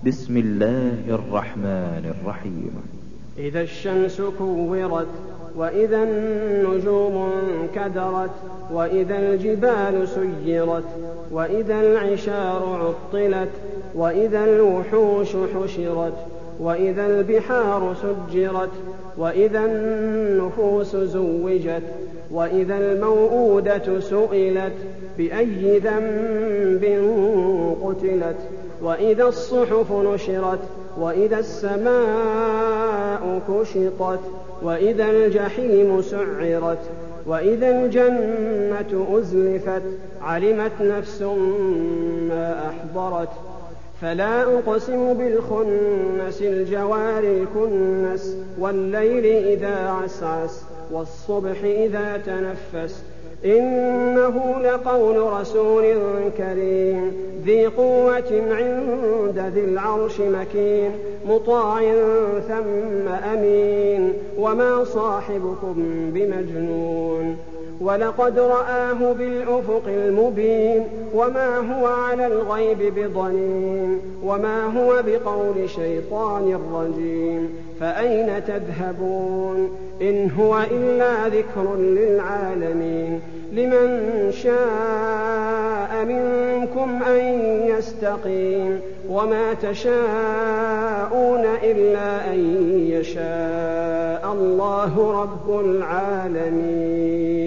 بسم الله الرحمن الرحيم. إذا الشمس كورت، وإذا النجوم انكدرت، وإذا الجبال سيرت، وإذا العشار عطلت، وإذا الوحوش حشرت، وإذا البحار سجرت، وإذا النفوس زوجت، وإذا الموءودة سئلت بأي ذنب قتلت، وإذا الصحف نشرت، وإذا السماء كشطت، وإذا الجحيم سعرت، وإذا الجنة أزلفت، علمت نفس ما أحضرت. فلا أقسم بالخنس الجوار الكنس، والليل إذا عسعس، والصبح إذا تنفس، إنه لقول رسول كريم ذي قوة عند ذي العرش مكين، مطاع ثم أمين، وما صاحبكم بمجنون، ولقد رآه بالأفق المبين، وما هو على الغيب بضنين، وما هو بقول شيطان رجيم. فأين تذهبون؟ إن هو إلا ذكر للعالمين. لمن شاء منكم أن يستقيم، وما تشاءون إلا أن يشاء الله رب العالمين.